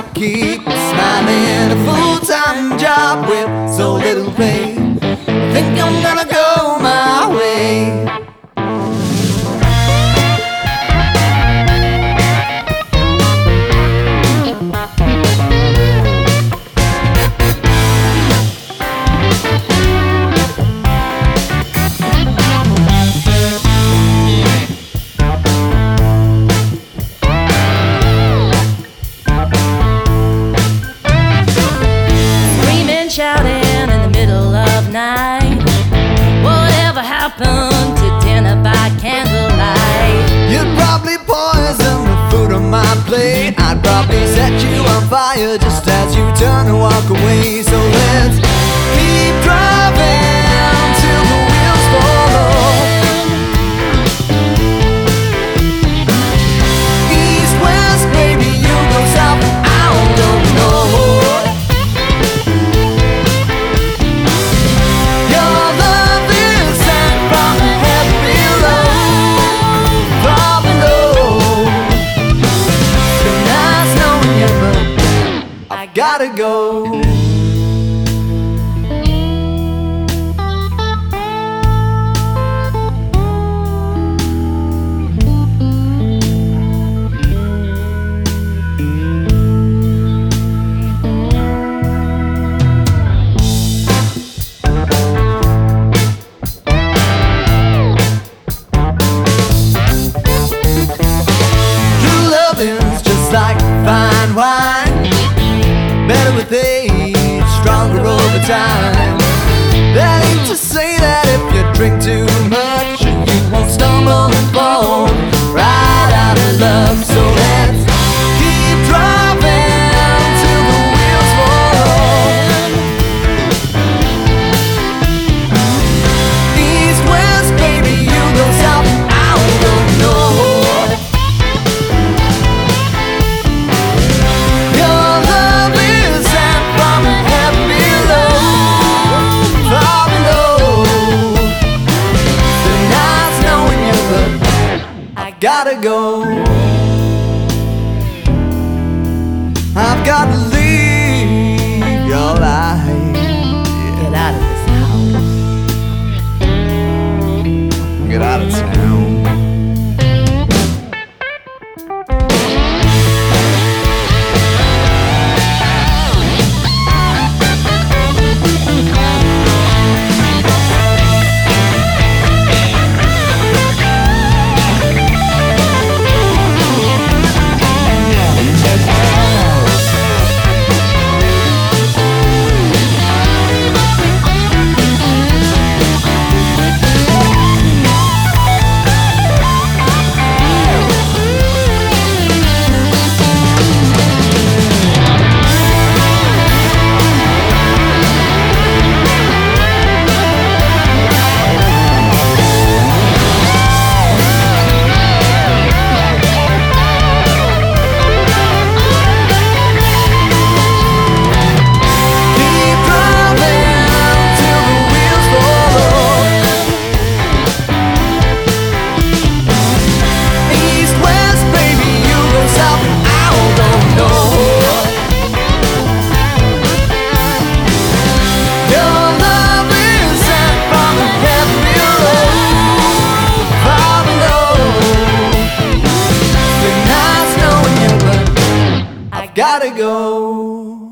keep smiling. A full-time job with so little pay. Think I'm gonna go my way. Shouting in the middle of night, whatever happened to dinner by candlelight? You'd probably poison the food on my plate. I'd probably set you on fire just as you turn and walk away. So let's keep driving till the wheels fall off. East, west, baby, you go south and I'll go north. Gotta go. True loving's just like fine wine, better with age, stronger over time. That ain't to say that if you drink too much, you won't stumble and fall right out of love. So let's keep driving till the wheels fall off. East, west, baby, you go south and I'll go north. Gotta go. I've got to leave your life. Get out of this house. Get out of town. Gotta go.